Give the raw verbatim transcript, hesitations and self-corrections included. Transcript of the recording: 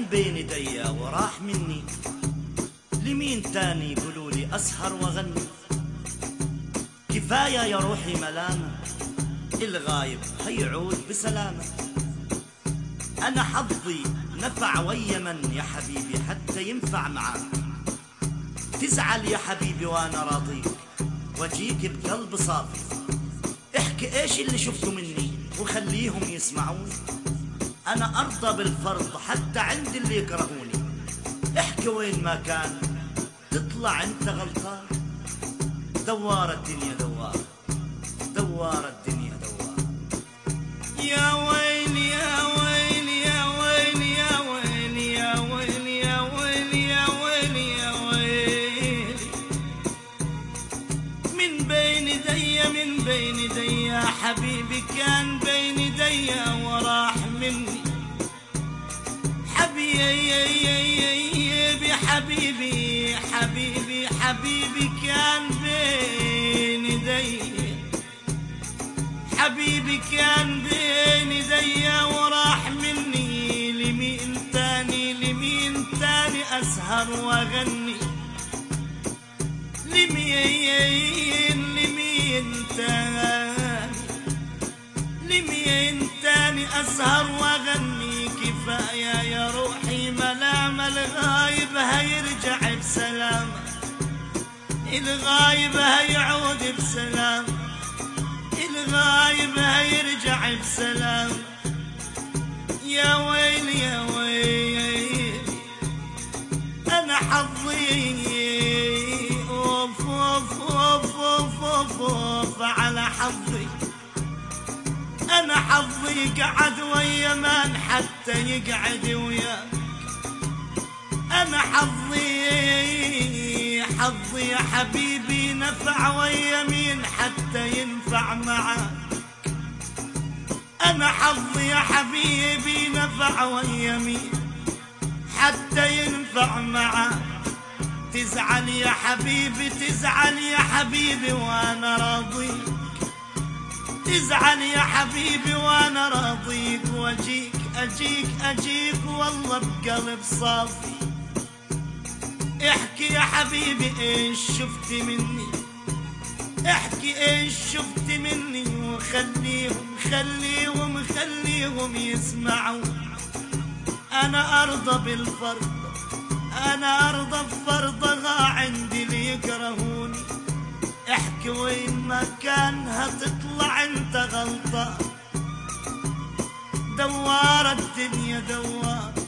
كان بين ايديا وراح مني، لمين تاني يقولولي أسهر وأغني؟ كفاية يا روحي ملامة، الغايب هيعود بسلامة. أنا حظي نفع ويا من يا حبيبي حتى ينفع معاك. تزعل يا حبيبي وأنا راضيك وأجيك بقلب صافي. احكي إيش اللي شفته مني وخليهم يسمعون. أنا أرضى بالفرض حتى عند اللي يكرهوني. احكي وين ما كان تطلع انت غلطان. دوار الدنيا دوار، دوار الدنيا دوار. يا ويلي يا ويلي يا ويلي يا ويلي يا ويلي يا ويلي يا ويلي يا ويلي. من بين ايديا من بين ايديا حبيبي كان بين ايديا وراح مني. حبيبي حبيبي حبيبي حبيبي كان بين ايديا. حبيبي كان بين ايديا وراح مني. لمين تاني لمين تاني اسهر واغني؟ لمين لمين تاني لمين تاني اسهر واغني؟ كفاية يا روحي ملام، الغايب هيرجع بسلام، الغايب هيعود بسلام، الغايب هيرجع بسلام. يا ويلي يا ويلي أنا حظي أوف أوف أوف أوف أوف أوف على حظي. أنا حظي قعد ويا من حتى يقعد وياك. أنا حظي حظي يا حبيبي نفع ويا مين حتى ينفع معاك. أنا حظي يا حبيبي نفع ويا مين حتى ينفع معاك. تزعل يا حبيبي تزعل يا حبيبي وأنا راضيك. تزعل يا حبيبي وانا راضيك واجيك اجيك اجيك والله بقلب صافي. احكي يا حبيبي ايش شفت مني، احكي ايش شفت مني وخليهم خليهم خليهم يسمعوا. انا ارضى بالفرض انا ارضى بفرضها عندي اللي يكرهوني. احكي وين ما كان هتطلع انت غلطان. دوار الدنيا دوار